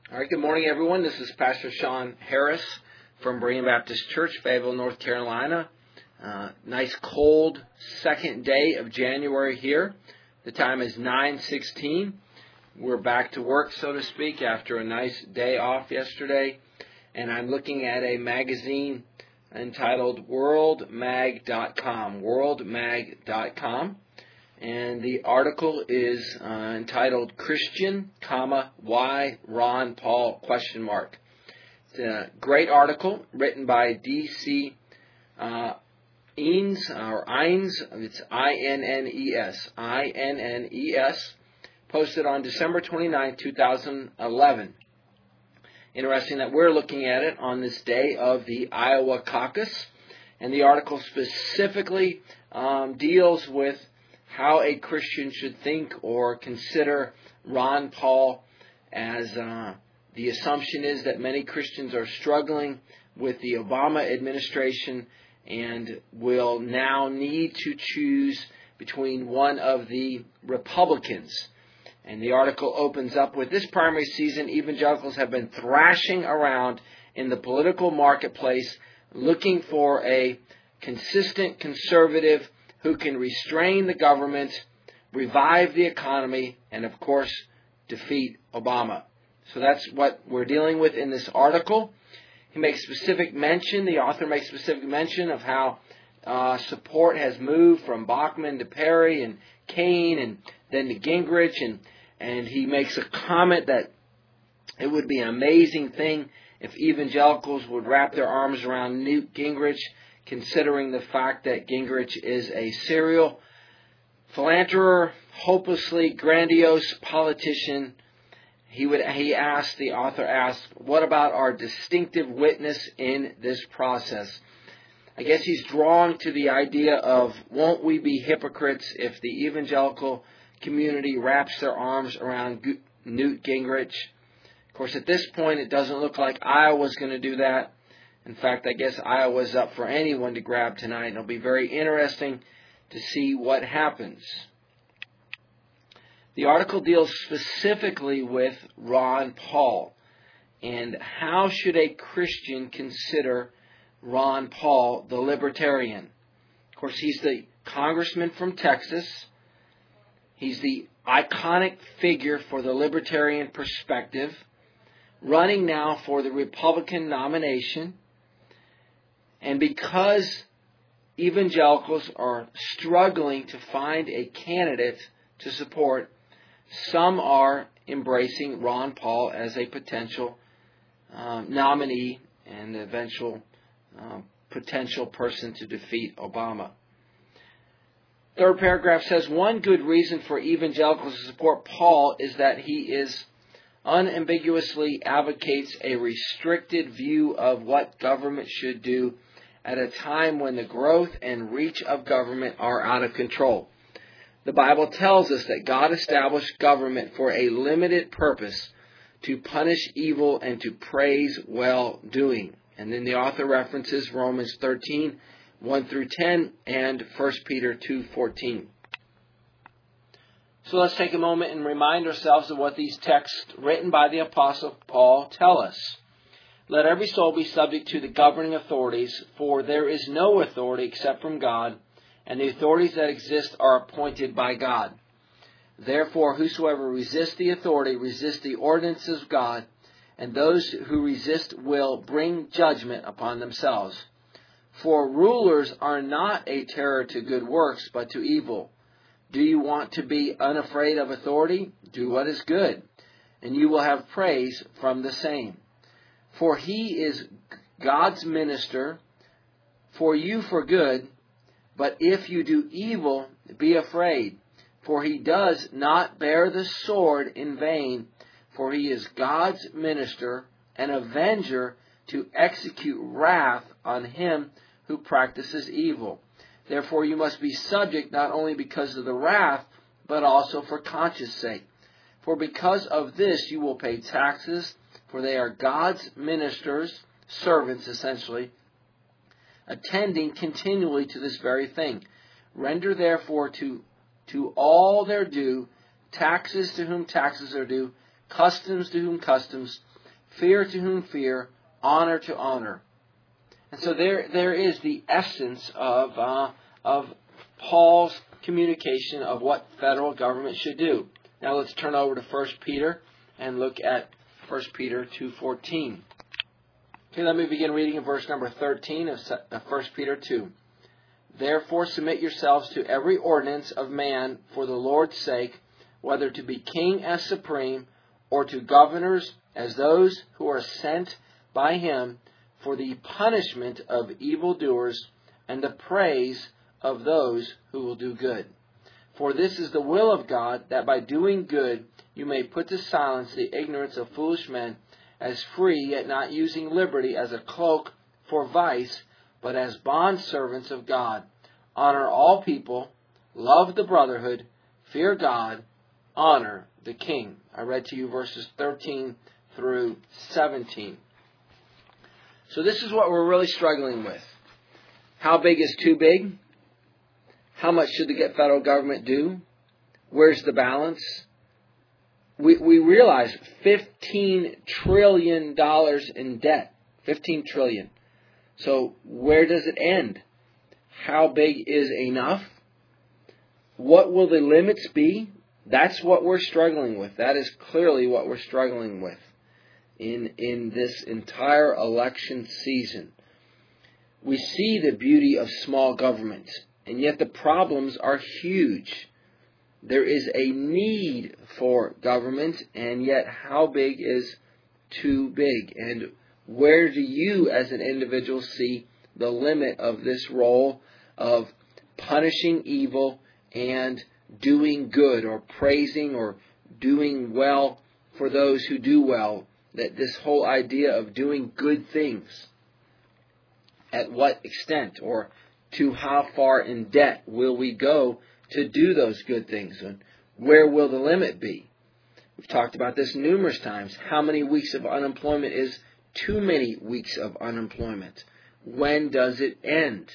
All right, good morning, everyone. This is Pastor Sean Harris from Berean Baptist Church, Fayetteville, North Carolina. Nice cold second day of January here. The time is 9:16. We're back to work, so to speak, after a nice day off yesterday. And I'm looking at a magazine entitled worldmag.com, worldmag.com. And the article is entitled Christian, Why Ron Paul, ? It's a great article written by D.C. Innes, it's I-N-N-E-S, posted on December 29, 2011. Interesting that we're looking at it on this day of the Iowa caucus. And the article specifically deals with how a Christian should think or consider Ron Paul, as the assumption is that many Christians are struggling with the Obama administration and will now need to choose between one of the Republicans. And the article opens up with, this primary season, evangelicals have been thrashing around in the political marketplace looking for a consistent conservative who can restrain the government, revive the economy, and of course, defeat Obama. So that's what we're dealing with in this article. He makes specific mention, the author makes specific mention of how support has moved from Bachmann to Perry and Kaine and then to Gingrich, and he makes a comment that it would be an amazing thing if evangelicals would wrap their arms around Newt Gingrich, considering the fact that Gingrich is a serial philanderer, hopelessly grandiose politician. The author asked, what about our distinctive witness in this process? I guess he's drawn to the idea of, won't we be hypocrites if the evangelical community wraps their arms around Newt Gingrich? Of course, at this point, it doesn't look like Iowa's going to do that. In fact, I guess Iowa's up for anyone to grab tonight. It'll be very interesting to see what happens. The article deals specifically with Ron Paul and how should a Christian consider Ron Paul, the libertarian. Of course, he's the congressman from Texas. He's the iconic figure for the libertarian perspective, running now for the Republican nomination. And because evangelicals are struggling to find a candidate to support, some are embracing Ron Paul as a potential nominee and eventual potential person to defeat Obama. Third paragraph says, one good reason for evangelicals to support Paul is that he unambiguously advocates a restricted view of what government should do at a time when the growth and reach of government are out of control. The Bible tells us that God established government for a limited purpose, to punish evil and to praise well-doing. And then the author references Romans 13, 1 through 10, and 1 Peter 2:14. So let's take a moment and remind ourselves of what these texts written by the Apostle Paul tell us. Let every soul be subject to the governing authorities, for there is no authority except from God, and the authorities that exist are appointed by God. Therefore, whosoever resists the authority resists the ordinances of God, and those who resist will bring judgment upon themselves. For rulers are not a terror to good works, but to evil. Do you want to be unafraid of authority? Do what is good, and you will have praise from the same. For he is God's minister for you for good, but if you do evil, be afraid. For he does not bear the sword in vain, for he is God's minister, an avenger to execute wrath on him who practices evil. Therefore you must be subject not only because of the wrath, but also for conscience sake. For because of this you will pay taxes, for they are God's ministers, servants essentially, attending continually to this very thing. Render therefore to all their due, taxes to whom taxes are due, customs to whom customs, fear to whom fear, honor to honor. And so there is the essence of Paul's communication of what federal government should do. Now let's turn over to 1 Peter and look at 1 Peter 2:14. Okay, let me begin reading in verse number 13 of 1 Peter 2. Therefore submit yourselves to every ordinance of man for the Lord's sake, whether to be king as supreme, or to governors as those who are sent by him for the punishment of evildoers and the praise of those who will do good. For this is the will of God, that by doing good you may put to silence the ignorance of foolish men, as free, yet not using liberty as a cloak for vice, but as bondservants of God. Honor all people, love the brotherhood, fear God, honor the king. I read to you verses 13 through 17. So this is what we're really struggling with. How big is too big? How much should the federal government do? Where's the balance? We realize $15 trillion in debt. $15 trillion. So where does it end? How big is enough? What will the limits be? That's what we're struggling with. That is clearly what we're struggling with in this entire election season. We see the beauty of small government, and yet the problems are huge. There is a need for government, and yet how big is too big? And where do you as an individual see the limit of this role of punishing evil and doing good, or praising or doing well for those who do well? That this whole idea of doing good things, at what extent or to how far in debt will we go to do those good things? And where will the limit be? We've talked about this numerous times. How many weeks of unemployment is too many weeks of unemployment? When does it end?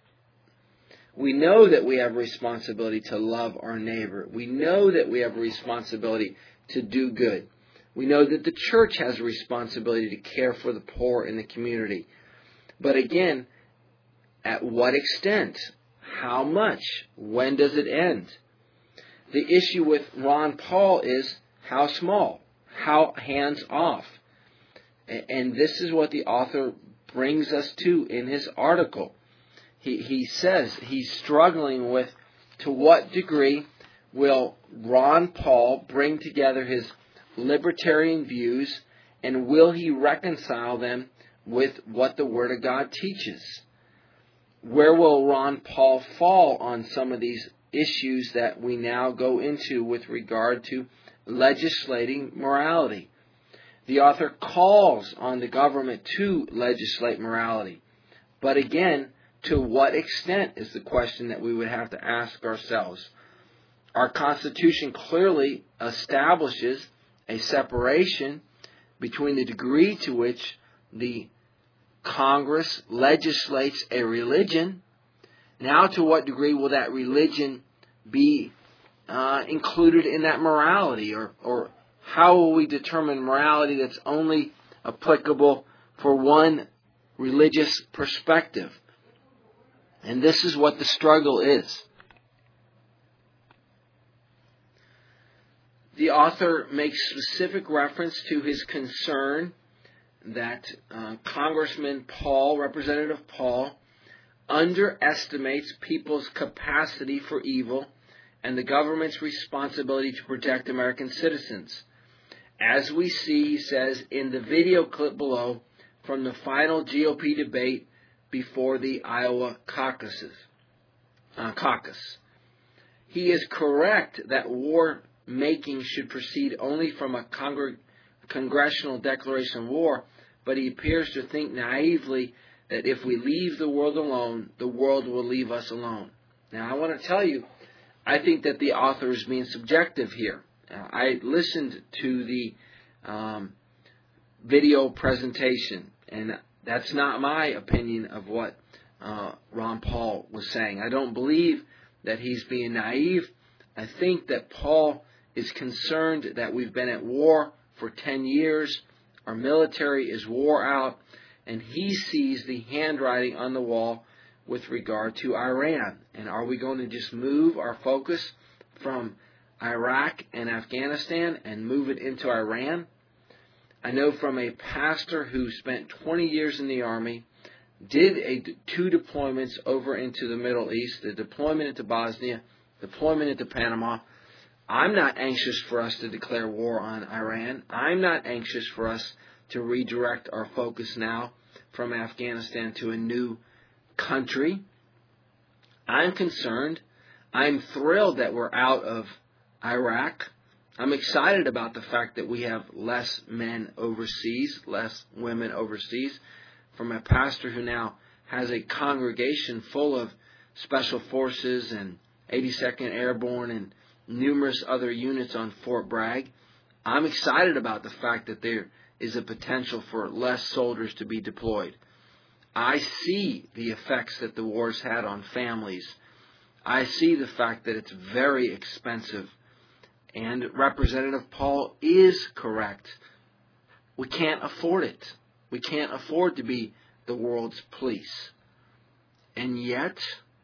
We know that we have a responsibility to love our neighbor. We know that we have a responsibility to do good. We know that the church has a responsibility to care for the poor in the community. But again, at what extent? How much? When does it end? The issue with Ron Paul is how small, how hands off. And this is what the author brings us to in his article. He says he's struggling with to what degree will Ron Paul bring together his libertarian views, and will he reconcile them with what the Word of God teaches? Where will Ron Paul fall on some of these issues that we now go into with regard to legislating morality? The author calls on the government to legislate morality. But again, to what extent is the question that we would have to ask ourselves. Our Constitution clearly establishes a separation between the degree to which the Congress legislates a religion. Now, to what degree will that religion be included in that morality? Or how will we determine morality that's only applicable for one religious perspective? And this is what the struggle is. The author makes specific reference to his concern that Congressman Paul, Representative Paul, underestimates people's capacity for evil and the government's responsibility to protect American citizens. As we see, he says, in the video clip below from the final GOP debate before the Iowa caucus. He is correct that war making should proceed only from a congressional declaration of war, but he appears to think naively that if we leave the world alone, the world will leave us alone. Now, I want to tell you, I think that the author is being subjective here. I listened to the video presentation, and that's not my opinion of what Ron Paul was saying. I don't believe that he's being naive. I think that Paul is concerned that we've been at war for 10 years. Our military is wore out, and he sees the handwriting on the wall with regard to Iran. And are we going to just move our focus from Iraq and Afghanistan and move it into Iran? I know from a pastor who spent 20 years in the Army, did two deployments over into the Middle East, the deployment into Bosnia, deployment into Panama. I'm not anxious for us to declare war on Iran. I'm not anxious for us to redirect our focus now from Afghanistan to a new country. I'm concerned. I'm thrilled that we're out of Iraq. I'm excited about the fact that we have less men overseas, less women overseas. From a pastor who now has a congregation full of Special Forces and 82nd Airborne and numerous other units on Fort Bragg. I'm excited about the fact that there is a potential for less soldiers to be deployed. I see the effects that the war's had on families. I see the fact that it's very expensive. And Representative Paul is correct. We can't afford it. We can't afford to be the world's police. And yet,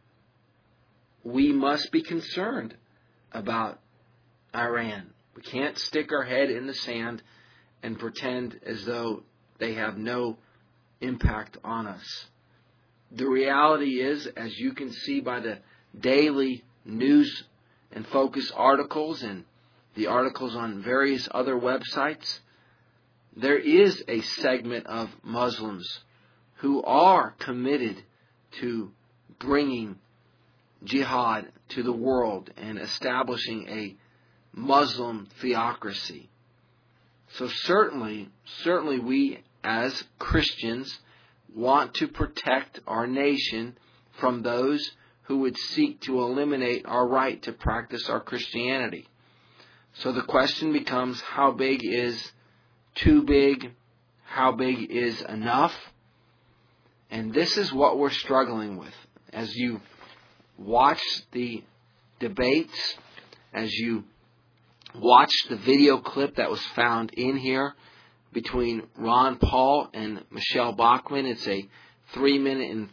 we must be concerned about Iran. We can't stick our head in the sand and pretend as though they have no impact on us. The reality is, as you can see by the daily news and focus articles and the articles on various other websites, there is a segment of Muslims who are committed to bringing jihad to the world and establishing a Muslim theocracy. So certainly we as Christians want to protect our nation from those who would seek to eliminate our right to practice our Christianity. So the question becomes, how big is too big? How big is enough? And this is what we're struggling with. As you watch the debates, as you watch the video clip that was found in here between Ron Paul and Michelle Bachmann, it's a 3 minute and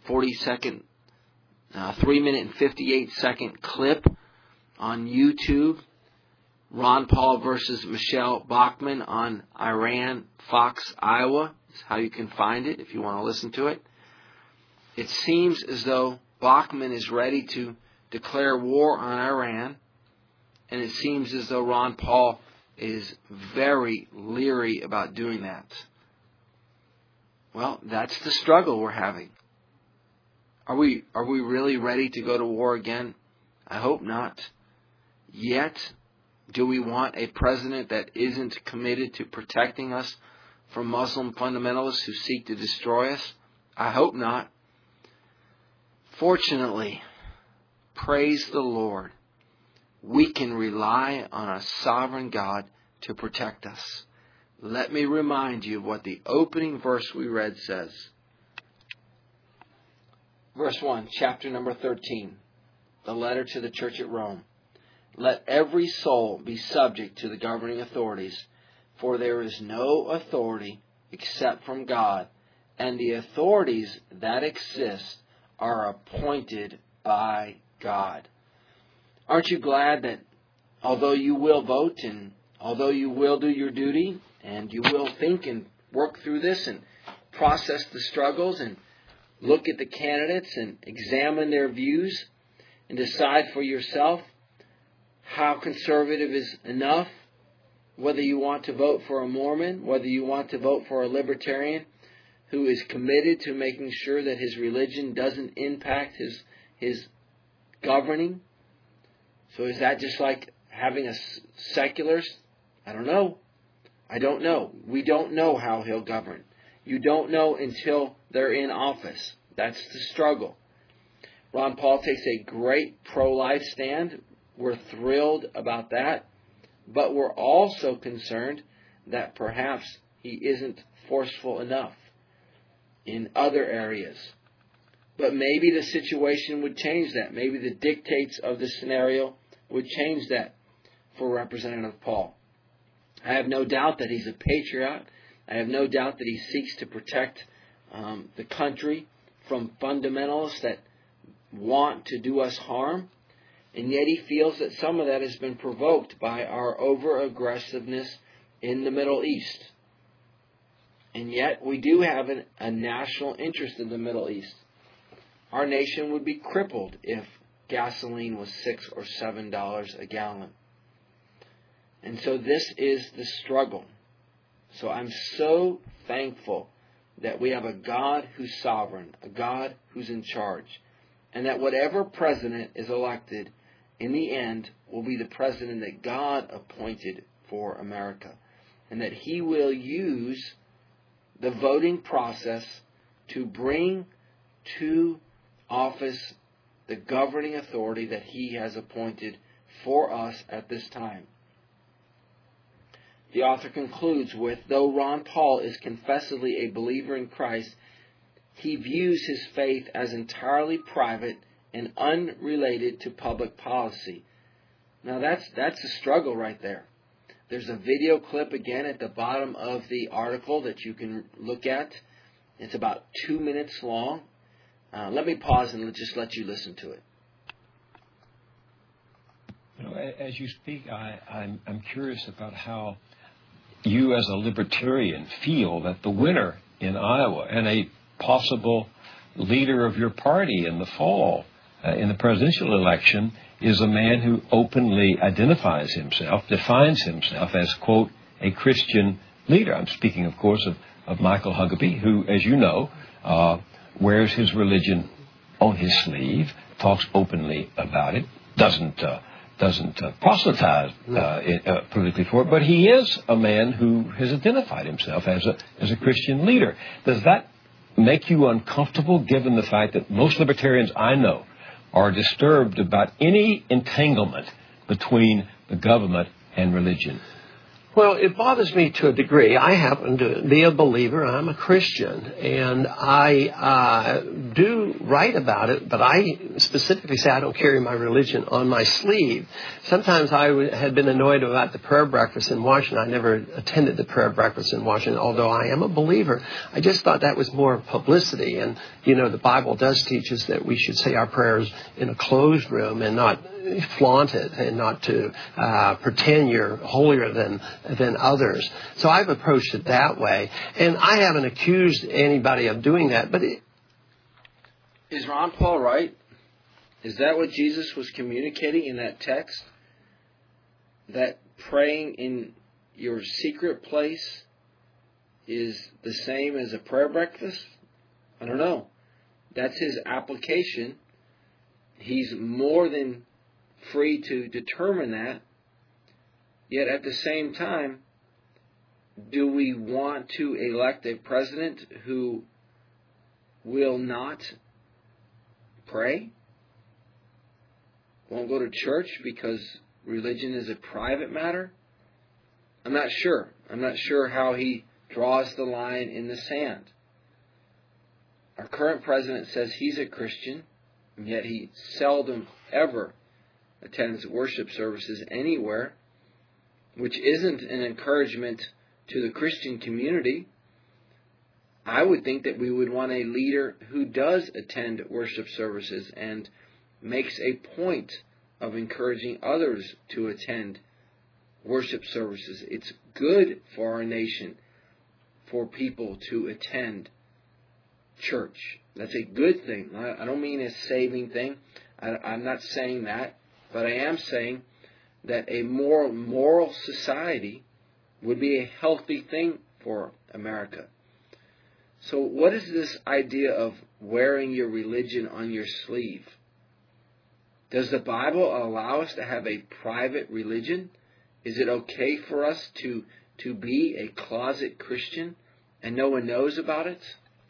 58 second clip on YouTube. Ron Paul versus Michelle Bachmann on Iran, Fox, Iowa. Is how you can find it if you want to listen to it. It seems as though Bachmann is ready to declare war on Iran, and it seems as though Ron Paul is very leery about doing that. Well, that's the struggle we're having. Are we really ready to go to war again? I hope not. Yet, do we want a president that isn't committed to protecting us from Muslim fundamentalists who seek to destroy us? I hope not. Fortunately, praise the Lord, we can rely on a sovereign God to protect us. Let me remind you of what the opening verse we read says. Verse 1, chapter number 13, the letter to the church at Rome. Let every soul be subject to the governing authorities, for there is no authority except from God, and the authorities that exist are appointed by God. Aren't you glad that although you will vote and although you will do your duty and you will think and work through this and process the struggles and look at the candidates and examine their views and decide for yourself how conservative is enough, whether you want to vote for a Mormon, whether you want to vote for a libertarian who is committed to making sure that his religion doesn't impact his governing. So is that just like having a secularist? I don't know. I don't know. We don't know how he'll govern. You don't know until they're in office. That's the struggle. Ron Paul takes a great pro-life stand. We're thrilled about that. But we're also concerned that perhaps he isn't forceful enough in other areas. But maybe the situation would change that. Maybe the dictates of the scenario would change that for Representative Paul. I have no doubt that he's a patriot. I have no doubt that he seeks to protect the country from fundamentalists that want to do us harm. And yet he feels that some of that has been provoked by our over-aggressiveness in the Middle East. And yet we do have a national interest in the Middle East. Our nation would be crippled if gasoline was $6 or $7 a gallon. And so this is the struggle. So I'm so thankful that we have a God who's sovereign, a God who's in charge, and that whatever president is elected in the end will be the president that God appointed for America, and that he will use the voting process to bring to office the governing authority that he has appointed for us at this time. The author concludes with, though Ron Paul is confessedly a believer in Christ, he views his faith as entirely private and unrelated to public policy. Now that's a struggle right there. There's a video clip again at the bottom of the article that you can look at. It's about 2 minutes long. Let me pause and just let you listen to it. You know, as you speak, I'm curious about how you as a libertarian feel that the winner in Iowa and a possible leader of your party in the fall in the presidential election is a man who openly identifies himself, defines himself as, quote, a Christian leader. I'm speaking, of course, of Michael Huckabee, who, as you know, wears his religion on his sleeve, talks openly about it, doesn't proselytize politically for it, but he is a man who has identified himself as a Christian leader. Does that make you uncomfortable, given the fact that most libertarians I know are disturbed about any entanglement between the government and religion? Well, it bothers me to a degree. I happen to be a believer. I'm a Christian, and I do write about it, but I specifically say I don't carry my religion on my sleeve. Sometimes I had been annoyed about the prayer breakfast in Washington. I never attended the prayer breakfast in Washington, although I am a believer. I just thought that was more publicity, and, you know, the Bible does teach us that we should say our prayers in a closed room and not flaunt it, and not to pretend you're holier than others. So I've approached it that way, and I haven't accused anybody of doing that. But is Ron Paul right? Is that what Jesus was communicating in that text? That praying in your secret place is the same as a prayer breakfast? I don't know. That's his application. He's more than free to determine that. Yet at the same time, do we want to elect a president who will not pray? Won't go to church because religion is a private matter? I'm not sure. I'm not sure how he draws the line in the sand. Our current president says he's a Christian, and yet he seldom ever attends worship services anywhere, which isn't an encouragement to the Christian community. I would think that we would want a leader who does attend worship services and makes a point of encouraging others to attend worship services. It's good for our nation for people to attend church. That's a good thing. I don't mean a saving thing. I'm not saying that. But I am saying that a more moral society would be a healthy thing for America. So what is this idea of wearing your religion on your sleeve? Does the Bible allow us to have a private religion? Is it okay for us to be a closet Christian and no one knows about it?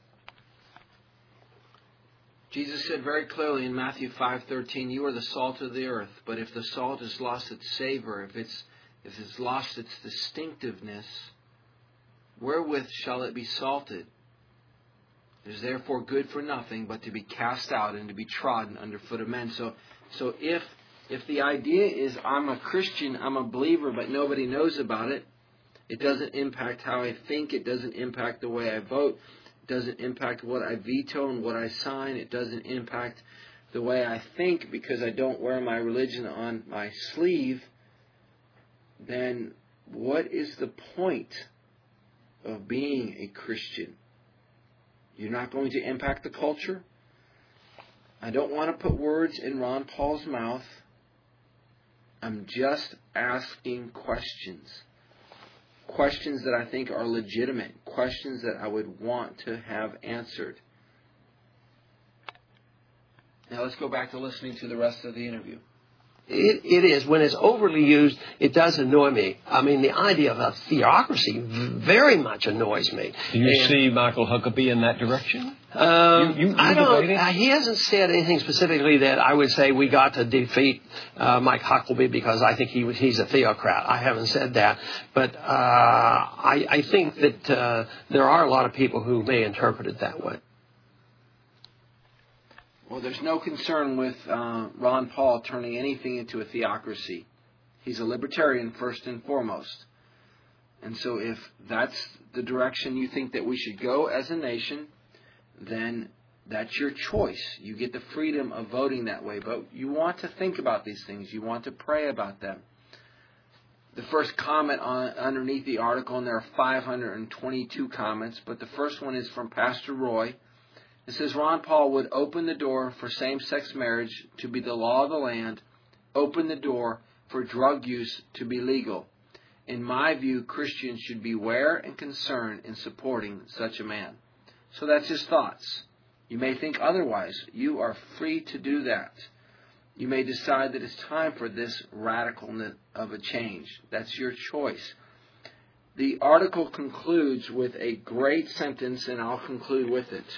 Jesus said very clearly in Matthew 5:13, "You are the salt of the earth, but if the salt has lost its savor, if it's lost its distinctiveness, wherewith shall it be salted? It is therefore good for nothing but to be cast out and to be trodden under foot of men." So if the idea is I'm a Christian, I'm a believer, but nobody knows about it, It doesn't impact how I think. It doesn't impact the way I vote. It doesn't impact what I veto and what I sign. It doesn't impact the way I think because I don't wear my religion on my sleeve. Then what is the point of being a Christian? You're not going to impact the culture. I don't want to put words in Ron Paul's mouth. I'm just asking questions. Questions that I think are legitimate. Questions that I would want to have answered. Now let's go back to listening to the rest of the interview. It is. When it's overly used, it does annoy me. I mean, the idea of a theocracy very much annoys me. Do you see Michael Huckabee in that direction? I don't. He hasn't said anything specifically that I would say we got to defeat Mike Huckabee because I think he's a theocrat. I haven't said that, but I think that there are a lot of people who may interpret it that way. Well, there's no concern with Ron Paul turning anything into a theocracy. He's a libertarian first and foremost. And so if that's the direction you think that we should go as a nation, then that's your choice. You get the freedom of voting that way. But you want to think about these things. You want to pray about them. The first comment underneath the article, and there are 522 comments, but the first one is from Pastor Roy. It says, Ron Paul would open the door for same-sex marriage to be the law of the land, open the door for drug use to be legal. In my view, Christians should beware and concerned in supporting such a man. So that's his thoughts. You may think otherwise. You are free to do that. You may decide that it's time for this radicalness of a change. That's your choice. The article concludes with a great sentence, and I'll conclude with it.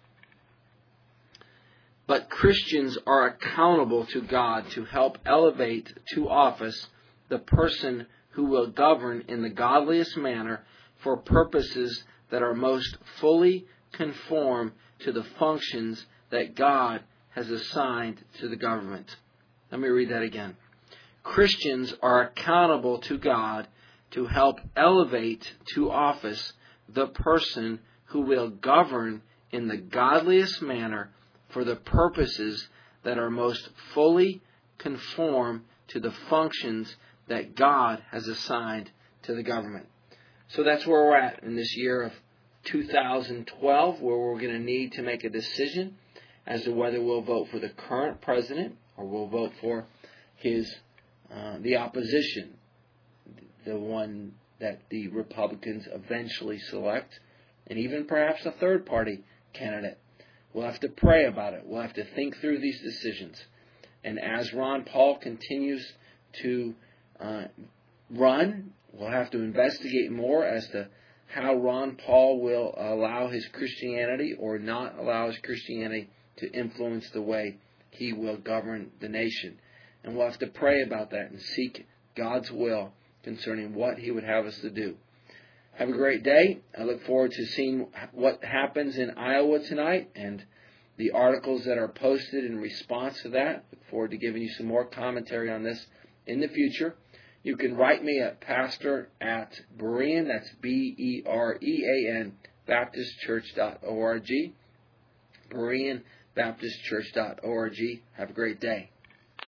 But Christians are accountable to God to help elevate to office the person who will govern in the godliest manner for purposes that are most fully conform to the functions that God has assigned to the government. Let me read that again. Christians are accountable to God to help elevate to office the person who will govern in the godliest manner for the purposes that are most fully conform to the functions that God has assigned to the government. So that's where we're at in this year of 2012, where we're going to need to make a decision as to whether we'll vote for the current president or we'll vote for the opposition, the one that the Republicans eventually select, and even perhaps a third-party candidate. We'll have to pray about it. We'll have to think through these decisions. And as Ron Paul continues to run, we'll have to investigate more as to how Ron Paul will allow his Christianity or not allow his Christianity to influence the way he will govern the nation. And we'll have to pray about that and seek God's will concerning what he would have us to do. Have a great day. I look forward to seeing what happens in Iowa tonight and the articles that are posted in response to that. Look forward to giving you some more commentary on this in the future. You can write me at pastor@Berean, that's BEREAN, BaptistChurch.org, BereanBaptistChurch.org. Have a great day.